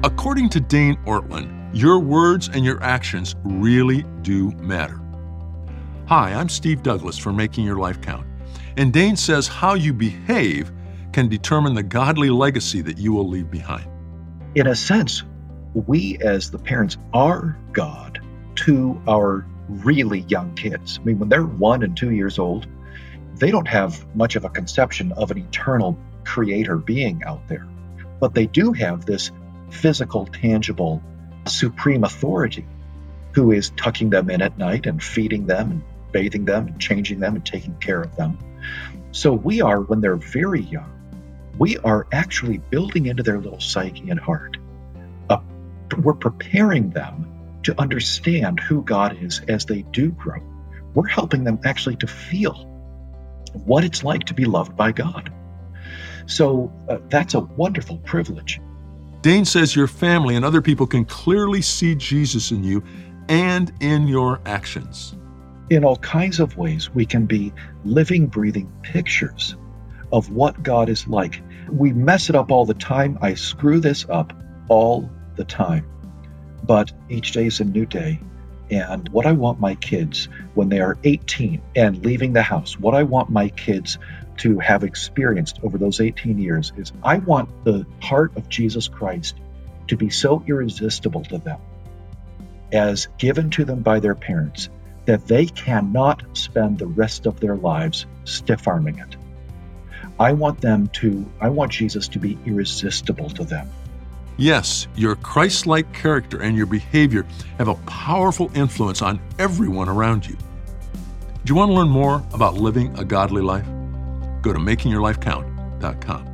According to Dane Ortlund, your words and your actions really do matter. Hi, I'm Steve Douglas for Making Your Life Count. And Dane says how you behave can determine the godly legacy that you will leave behind. In a sense, we as the parents are God to our really young kids. I mean, when they're 1 and 2 years old, they don't have much of a conception of an eternal creator being out there. But they do have this physical, tangible, supreme authority who is tucking them in at night and feeding them and bathing them and changing them and taking care of them. So we are, when they're very young, we are actually building into their little psyche and heart. We're preparing them to understand who God is as they do grow. We're helping them actually to feel what it's like to be loved by God. So that's a wonderful privilege. Dane says your family and other people can clearly see Jesus in you and in your actions. In all kinds of ways, we can be living, breathing pictures of what God is like. We mess it up all the time. I screw this up all the time. But each day is a new day. And what I want my kids, when they are 18 and leaving the house, what I want my kids to have experienced over those 18 years is I want the heart of Jesus Christ to be so irresistible to them, as given to them by their parents, that they cannot spend the rest of their lives stiff-arming it. I want Jesus to be irresistible to them. Yes, your Christ-like character and your behavior have a powerful influence on everyone around you. Do you want to learn more about living a godly life? Go to makingyourlifecount.com.